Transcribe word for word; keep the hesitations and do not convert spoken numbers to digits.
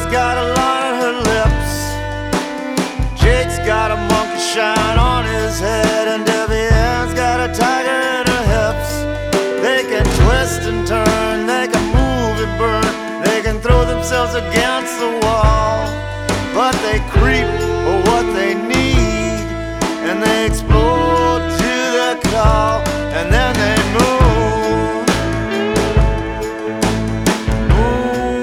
got a lot on her lips. Jake's got a monkey shine on his head, and Debbie Ann's got a tiger in her hips. They can twist and turn, they can move and burn, they can throw themselves against the wall, but they creep for what they need, and they explode to the call.